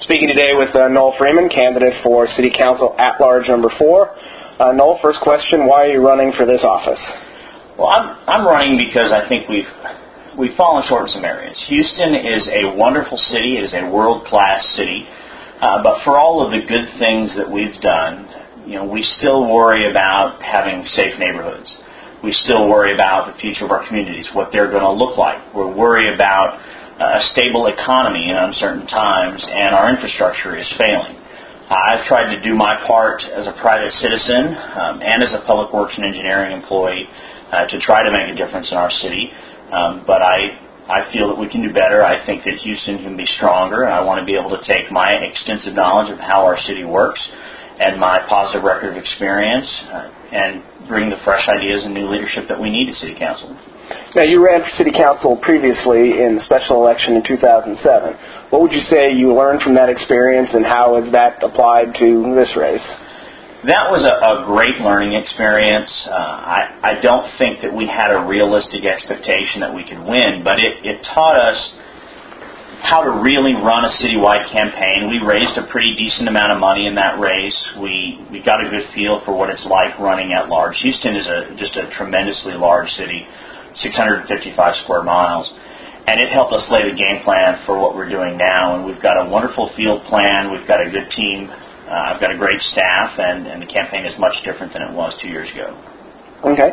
Speaking today with Noel Freeman, candidate for City Council at-large number 4. Noel, first question, why are you running for this office? Well, I'm running because I think we've fallen short in some areas. Houston is a wonderful city. It is a world-class city. But for all of the good things that we've done, we still worry about having safe neighborhoods. We still worry about the future of our communities, what they're going to look like. We're worried about a stable economy in uncertain times, and our infrastructure is failing. I've tried to do my part as a private citizen and as a public works and engineering employee to try to make a difference in our city. But I feel that we can do better. I think that Houston can be stronger, and I want to be able to take my extensive knowledge of how our city works and my positive record of experience and bring the fresh ideas and new leadership that we need to City Council. Now, you ran for City Council previously in the special election in 2007. What would you say you learned from that experience, and how has that applied to this race? That was a great learning experience. I don't think that we had a realistic expectation that we could win, but it taught us how to really run a citywide campaign. We raised a pretty decent amount of money in that race. We got a good feel for what it's like running at large. Houston is just a tremendously large city, 655 square miles, and it helped us lay the game plan for what we're doing now. And we've got a wonderful field plan. We've got a good team. I've got a great staff, and the campaign is much different than it was 2 years ago. Okay.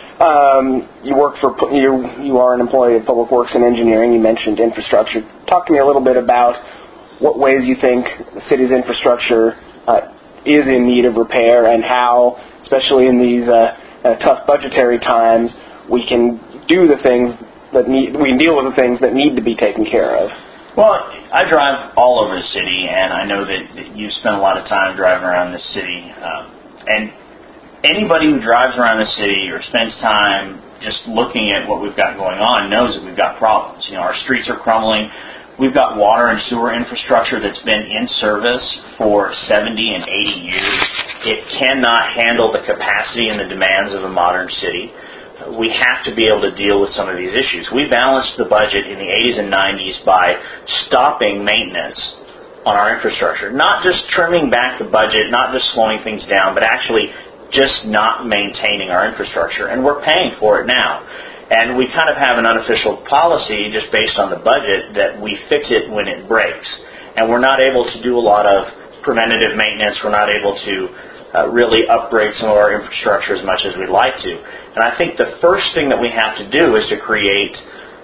You are an employee of Public Works and Engineering. You mentioned infrastructure. Talk to me a little bit about what ways you think the city's infrastructure is in need of repair, and how, especially in these tough budgetary times, we can do the things we can deal with the things that need to be taken care of. Well, I drive all over the city, and I know that you've spent a lot of time driving around this city. And anybody who drives around the city or spends time just looking at what we've got going on knows that we've got problems. Our streets are crumbling. We've got water and sewer infrastructure that's been in service for 70 and 80 years. It cannot handle the capacity and the demands of a modern city. We have to be able to deal with some of these issues. We balanced the budget in the 80s and 90s by stopping maintenance on our infrastructure. Not just trimming back the budget, not just slowing things down, but actually just not maintaining our infrastructure. And we're paying for it now. And we kind of have an unofficial policy just based on the budget that we fix it when it breaks. And we're not able to do a lot of preventative maintenance. We're not able to really upgrade some of our infrastructure as much as we'd like to. And I think the first thing that we have to do is to create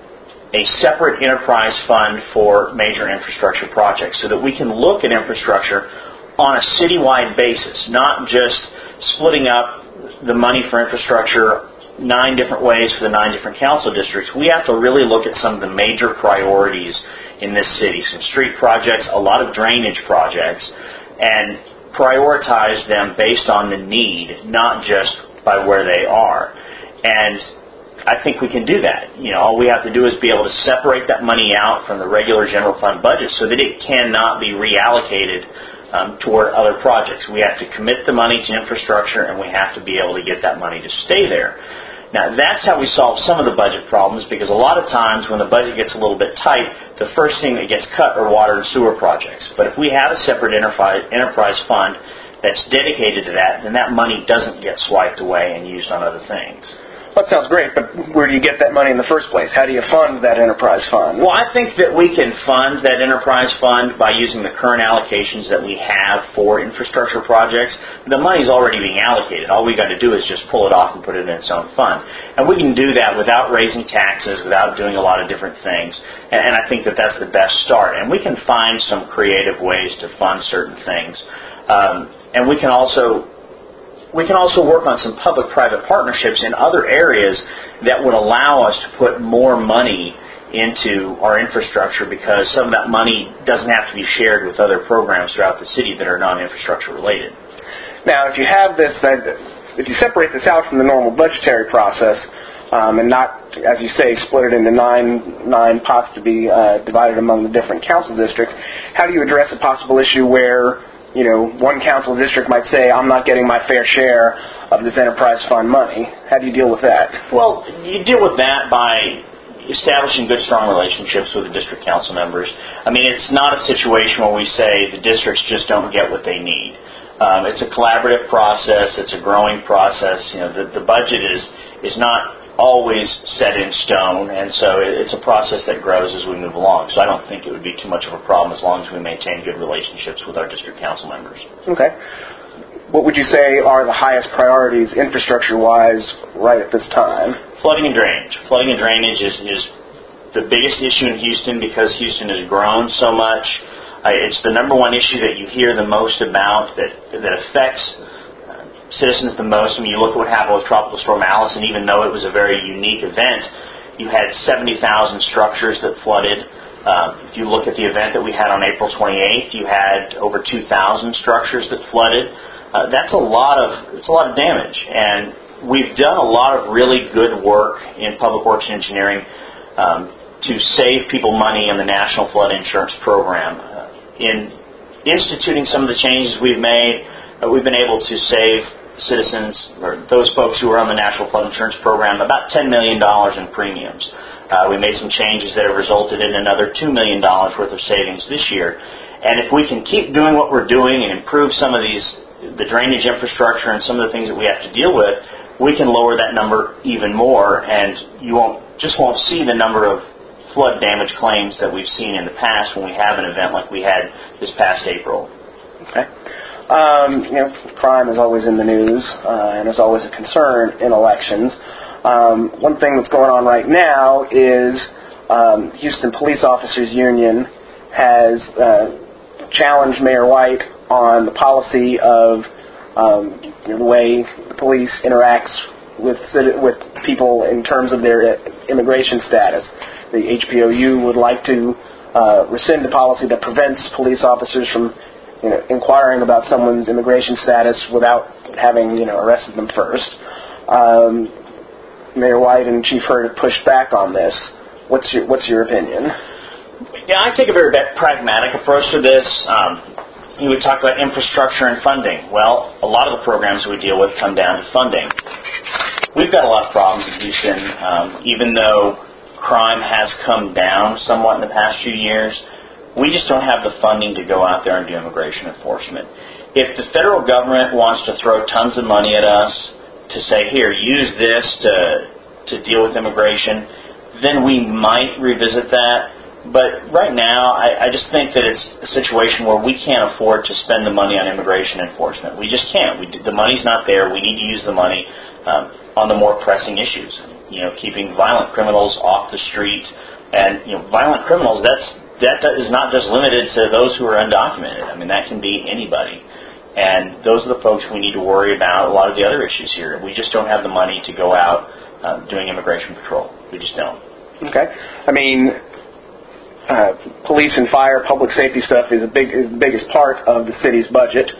a separate enterprise fund for major infrastructure projects so that we can look at infrastructure on a citywide basis, not just splitting up the money for infrastructure 9 different ways for the 9 different council districts. We have to really look at some of the major priorities in this city, some street projects, a lot of drainage projects, and prioritize them based on the need, not just by where they are. And I think we can do that. All we have to do is be able to separate that money out from the regular general fund budget so that it cannot be reallocated toward other projects. We have to commit the money to infrastructure, and we have to be able to get that money to stay there. Now, that's how we solve some of the budget problems, because a lot of times when the budget gets a little bit tight, the first thing that gets cut are water and sewer projects. But if we have a separate enterprise fund that's dedicated to that, then that money doesn't get swiped away and used on other things. That sounds great, but where do you get that money in the first place? How do you fund that enterprise fund? Well, I think that we can fund that enterprise fund by using the current allocations that we have for infrastructure projects. The money's already being allocated. All we got to do is just pull it off and put it in its own fund. And we can do that without raising taxes, without doing a lot of different things. And I think that that's the best start. And we can find some creative ways to fund certain things. And we can also work on some public-private partnerships in other areas that would allow us to put more money into our infrastructure, because some of that money doesn't have to be shared with other programs throughout the city that are non-infrastructure related. Now, if you have this, if you separate this out from the normal budgetary process, and not, as you say, split it into nine pots to be divided among the different council districts, how do you address a possible issue where one council district might say, I'm not getting my fair share of this enterprise fund money? How do you deal with that? Well, you deal with that by establishing good, strong relationships with the district council members. I mean, it's not a situation where we say the districts just don't get what they need. It's a collaborative process. It's a growing process. The budget is not always set in stone, and so it's a process that grows as we move along. So I don't think it would be too much of a problem as long as we maintain good relationships with our district council members. Okay. What would you say are the highest priorities infrastructure-wise right at this time? Flooding and drainage. Flooding and drainage is the biggest issue in Houston because Houston has grown so much. It's the number one issue that you hear the most about that affects citizens the most. I mean, you look at what happened with Tropical Storm Allison, even though it was a very unique event, you had 70,000 structures that flooded. If you look at the event that we had on April 28th, you had over 2,000 structures that flooded. That's a lot of damage, and we've done a lot of really good work in Public Works and Engineering to save people money in the National Flood Insurance Program. In instituting some of the changes we've made, we've been able to save citizens, or those folks who are on the National Flood Insurance Program, about $10 million in premiums. We made some changes that have resulted in another $2 million worth of savings this year. And if we can keep doing what we're doing and improve some of the drainage infrastructure and some of the things that we have to deal with, we can lower that number even more, and you won't see the number of flood damage claims that we've seen in the past when we have an event like we had this past April. Okay. Crime is always in the news and is always a concern in elections. One thing that's going on right now is Houston Police Officers Union has challenged Mayor White on the policy of the way the police interacts with people in terms of their immigration status. The HPOU would like to rescind the policy that prevents police officers from inquiring about someone's immigration status without having arrested them first. Mayor White and Chief Hurd have pushed back on this. What's your opinion? Yeah, I take a very pragmatic approach to this. You would talk about infrastructure and funding. Well, a lot of the programs we deal with come down to funding. We've got a lot of problems in Houston. Even though crime has come down somewhat in the past few years, we just don't have the funding to go out there and do immigration enforcement. If the federal government wants to throw tons of money at us to say, here, use this to deal with immigration, then we might revisit that. But right now, I just think that it's a situation where we can't afford to spend the money on immigration enforcement. We just can't. The money's not there. We need to use the money on the more pressing issues. Keeping violent criminals off the street. And, violent criminals, that is not just limited to those who are undocumented. I mean, that can be anybody. And those are the folks we need to worry about a lot of the other issues here. We just don't have the money to go out doing immigration patrol. We just don't. Okay. I mean, police and fire, public safety stuff is the biggest part of the city's budget.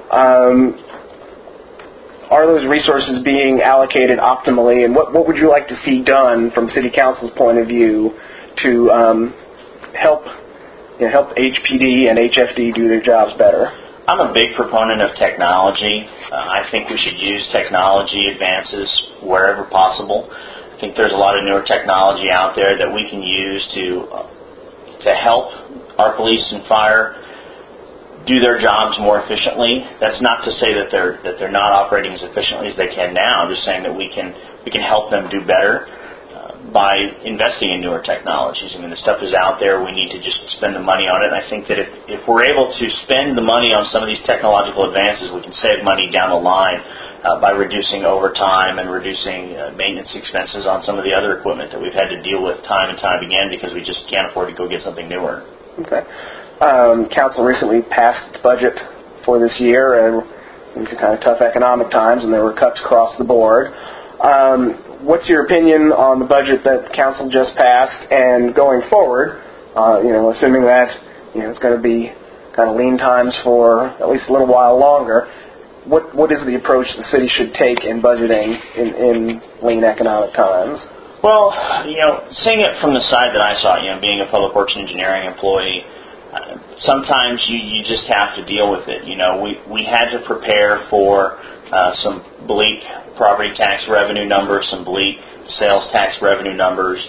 Are those resources being allocated optimally, and what would you like to see done from City Council's point of view to help HPD and HFD do their jobs better? I'm a big proponent of technology. I think we should use technology advances wherever possible. I think there's a lot of newer technology out there that we can use to help our police and fire do their jobs more efficiently. That's not to say that they're not operating as efficiently as they can now. I'm just saying that we can help them do better by investing in newer technologies. I mean, the stuff is out there. We need to just spend the money on it. And I think that if we're able to spend the money on some of these technological advances, we can save money down the line by reducing overtime and reducing maintenance expenses on some of the other equipment that we've had to deal with time and time again because we just can't afford to go get something newer. Okay. Council recently passed its budget for this year, and into kind of tough economic times, and there were cuts across the board. What's your opinion on the budget that Council just passed, and going forward, assuming that it's going to be kind of lean times for at least a little while longer, what is the approach the city should take in budgeting in lean economic times? Well, seeing it from the side that I saw, being a Public Works and Engineering employee, sometimes you just have to deal with it. We had to prepare for some bleak property tax revenue numbers, some bleak sales tax revenue numbers,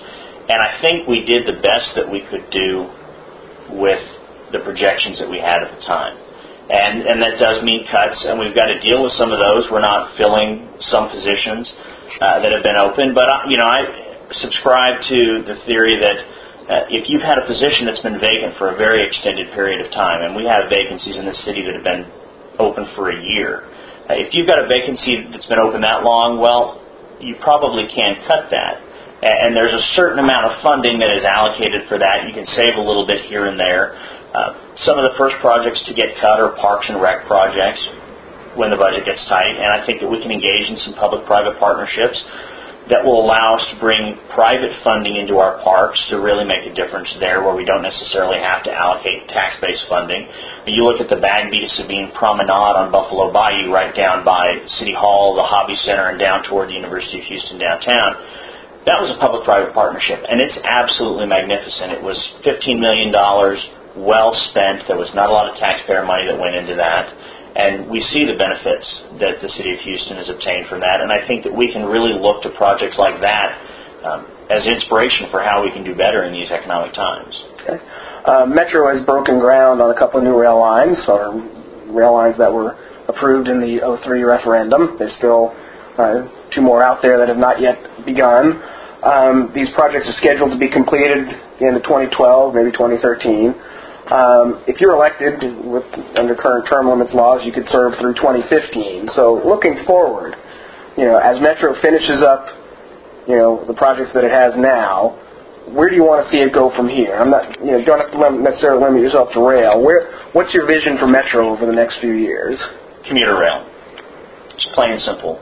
And I think we did the best that we could do with the projections that we had at the time. And that does mean cuts, and we've got to deal with some of those. We're not filling some positions that have been open. But, I subscribe to the theory that if you've had a position that's been vacant for a very extended period of time, and we have vacancies in the city that have been open for a year, if you've got a vacancy that's been open that long, well, you probably can cut that. And there's a certain amount of funding that is allocated for that. You can save a little bit here and there. Some of the first projects to get cut are parks and rec projects when the budget gets tight, and I think that we can engage in some public-private partnerships that will allow us to bring private funding into our parks to really make a difference there where we don't necessarily have to allocate tax-based funding. When you look at the Bagby to Sabine Promenade on Buffalo Bayou right down by City Hall, the Hobby Center, and down toward the University of Houston downtown, that was a public-private partnership, and it's absolutely magnificent. It was $15 million, well spent. There was not a lot of taxpayer money that went into that. And we see the benefits that the City of Houston has obtained from that. And I think that we can really look to projects like that as inspiration for how we can do better in these economic times. Okay. Metro has broken ground on a couple of new rail lines, or rail lines that were approved in the 2003 referendum. There's still two more out there that have not yet begun. These projects are scheduled to be completed at the end of 2012, maybe 2013. If you're elected under current term limits laws, you could serve through 2015. So looking forward, as Metro finishes up, the projects that it has now, where do you want to see it go from here? I'm not, you don't have to necessarily limit yourself to rail. What's your vision for Metro over the next few years? Commuter rail. It's plain and simple.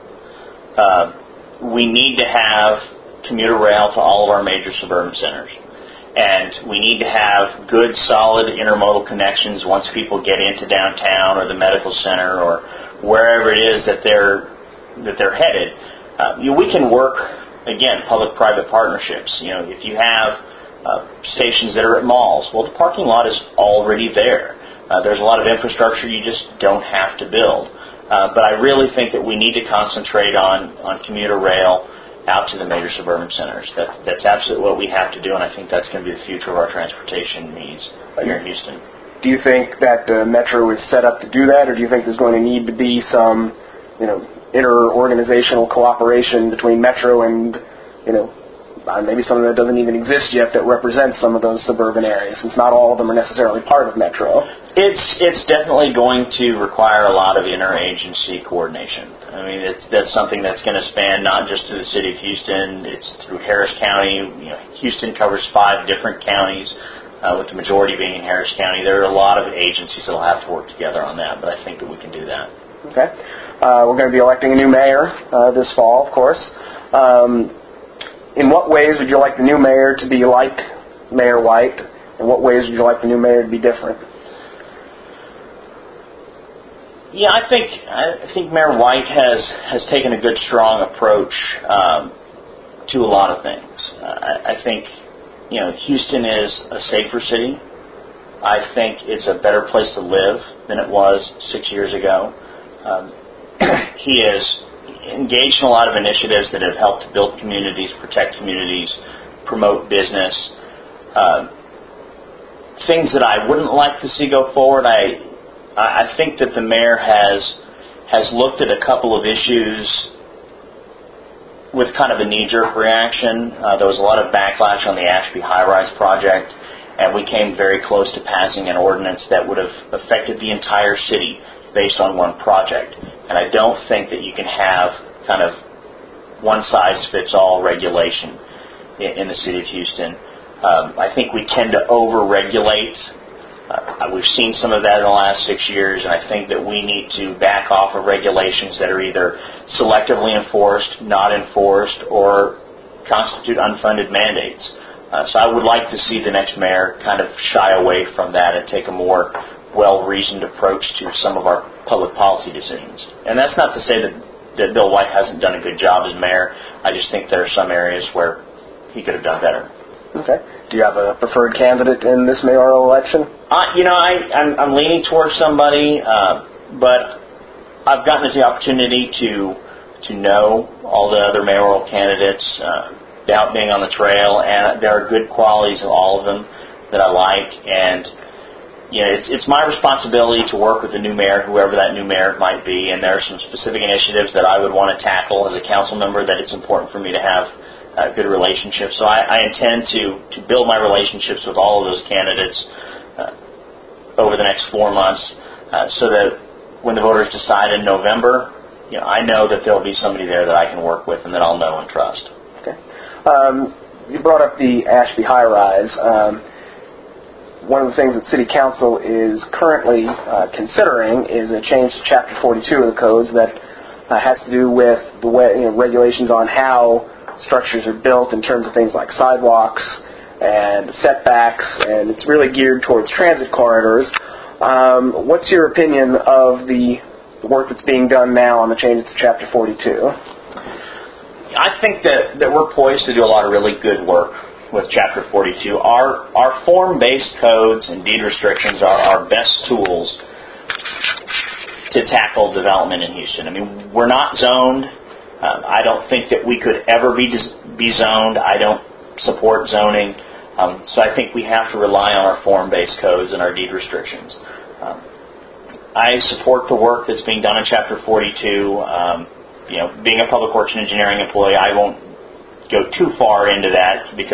We need to have commuter rail to all of our major suburban centers. And we need to have good, solid intermodal connections once people get into downtown or the medical center or wherever it is that they're headed. We can work, again, public-private partnerships. If you have stations that are at malls, well, the parking lot is already there. There's a lot of infrastructure you just don't have to build. But I really think that we need to concentrate on commuter rail out to the major suburban centers. That's absolutely what we have to do, and I think that's going to be the future of our transportation needs here in Houston. Do you think that Metro is set up to do that, or do you think there's going to need to be some, inter-organizational cooperation between Metro and, maybe something that doesn't even exist yet that represents some of those suburban areas, since not all of them are necessarily part of Metro? It's definitely going to require a lot of interagency coordination. I mean, that's something that's going to span not just to the city of Houston. It's through Harris County. Houston covers 5 different counties, with the majority being in Harris County. There are a lot of agencies that will have to work together on that, but I think that we can do that. Okay. We're going to be electing a new mayor this fall, of course. In what ways would you like the new mayor to be like Mayor White? In what ways would you like the new mayor to be different? Yeah, I think Mayor White has taken a good, strong approach to a lot of things. I think Houston is a safer city. I think it's a better place to live than it was 6 years ago. He has engaged in a lot of initiatives that have helped to build communities, protect communities, promote business. Things that I wouldn't like to see go forward, I think that the mayor has looked at a couple of issues with kind of a knee-jerk reaction. There was a lot of backlash on the Ashby high-rise project, and we came very close to passing an ordinance that would have affected the entire city based on one project. And I don't think that you can have kind of one-size-fits-all regulation in the city of Houston. I think we tend to over-regulate. We've seen some of that in the last 6 years, and I think that we need to back off of regulations that are either selectively enforced, not enforced, or constitute unfunded mandates. So I would like to see the next mayor kind of shy away from that and take a more well-reasoned approach to some of our public policy decisions. And that's not to say that Bill White hasn't done a good job as mayor. I just think there are some areas where he could have done better. Okay. Do you have a preferred candidate in this mayoral election? I'm leaning towards somebody, but I've gotten the opportunity to know all the other mayoral candidates. doubt being on the trail, and there are good qualities of all of them that I like. And it's my responsibility to work with the new mayor, whoever that new mayor might be, and there are some specific initiatives that I would want to tackle as a council member that it's important for me to have good relationships. So I intend to build my relationships with all of those candidates over the next 4 months so that when the voters decide in November, I know that there'll be somebody there that I can work with and that I'll know and trust. Okay. You brought up the Ashby high-rise. One of the things that City Council is currently considering is a change to Chapter 42 of the codes that has to do with the way, regulations on how structures are built in terms of things like sidewalks and setbacks, and it's really geared towards transit corridors. What's your opinion of the work that's being done now on the changes to Chapter 42? I think that we're poised to do a lot of really good work with Chapter 42. Our form-based codes and deed restrictions are our best tools to tackle development in Houston. I mean, we're not zoned. I don't think that we could ever be zoned. I don't support zoning. So I think we have to rely on our form-based codes and our deed restrictions. I support the work that's being done in Chapter 42. Being a public works and engineering employee, I won't go too far into that because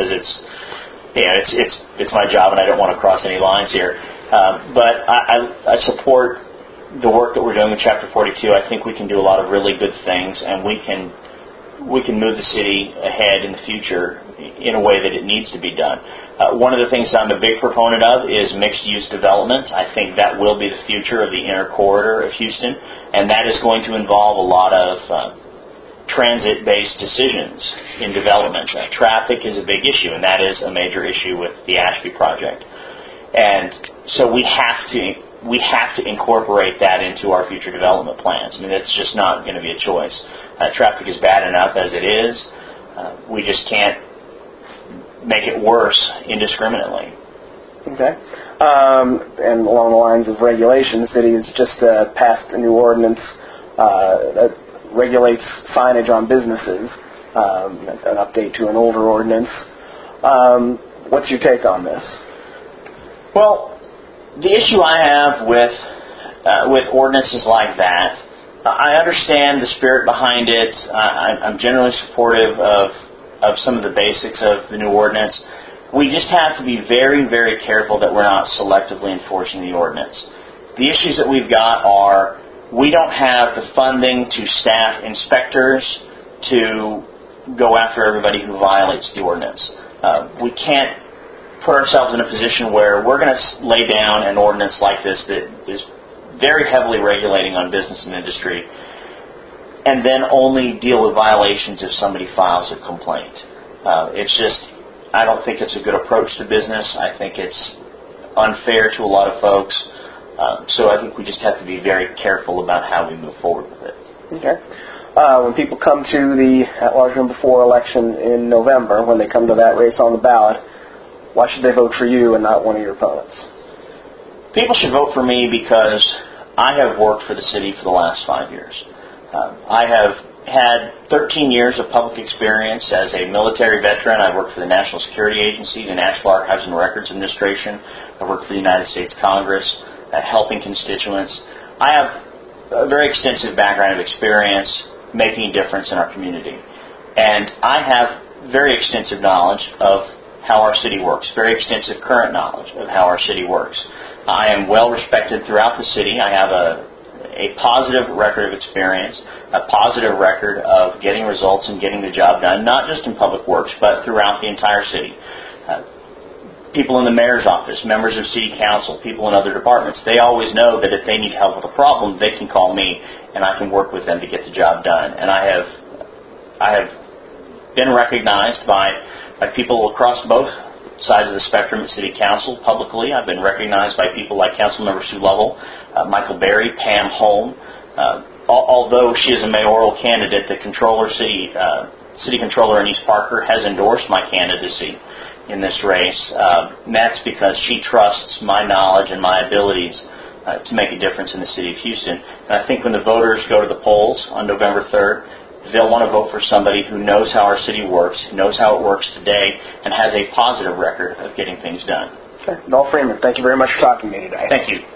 it's my job and I don't want to cross any lines here. But I support the work that we're doing with Chapter 42. I think we can do a lot of really good things, and we can move the city ahead in the future in a way that it needs to be done. One of the things I'm a big proponent of is mixed-use development. I think that will be the future of the inner corridor of Houston, and that is going to involve a lot of transit-based decisions in development. Traffic is a big issue, and that is a major issue with the Ashby project. And so we have to incorporate that into our future development plans. I mean, it's just not going to be a choice. Traffic is bad enough as it is. We just can't make it worse indiscriminately. Okay. And along the lines of regulation, the city has just passed a new ordinance that regulates signage on businesses, an update to an older ordinance. What's your take on this? Well, the issue I have with ordinances like that, I understand the spirit behind it. I'm generally supportive of some of the basics of the new ordinance. We just have to be very, very careful that we're not selectively enforcing the ordinance. The issues that we've got are we don't have the funding to staff inspectors to go after everybody who violates the ordinance. We can't put ourselves in a position where we're going to lay down an ordinance like this that is very heavily regulating on business and industry and then only deal with violations if somebody files a complaint. I don't think it's a good approach to business. I think it's unfair to a lot of folks. So I think we just have to be very careful about how we move forward with it. Okay. When people come to the at-large number 4 election in November, when they come to that race on the ballot, why should they vote for you and not one of your opponents? People should vote for me because I have worked for the city for the last 5 years. I have had 13 years of public experience as a military veteran. I've worked for the National Security Agency, the National Archives and Records Administration. I've worked for the United States Congress, helping constituents. I have a very extensive background of experience making a difference in our community. And I have very extensive knowledge of how our city works, very extensive current knowledge of how our city works. I am well respected throughout the city. I have a positive record of experience, a positive record of getting results and getting the job done, not just in public works, but throughout the entire city. People in the mayor's office, members of city council, people in other departments, they always know that if they need help with a problem, they can call me and I can work with them to get the job done. And I have been recognized by people across both sides of the spectrum at city council publicly. I've been recognized by people like Councilmember Sue Lovell, Michael Berry, Pam Holm. Although she is a mayoral candidate, the city controller in East Parker has endorsed my candidacy in this race. And that's because she trusts my knowledge and my abilities to make a difference in the city of Houston. And I think when the voters go to the polls on November 3rd, they'll want to vote for somebody who knows how our city works, knows how it works today, and has a positive record of getting things done. Okay. Noel Freeman, thank you very much for talking to me today. Thank you.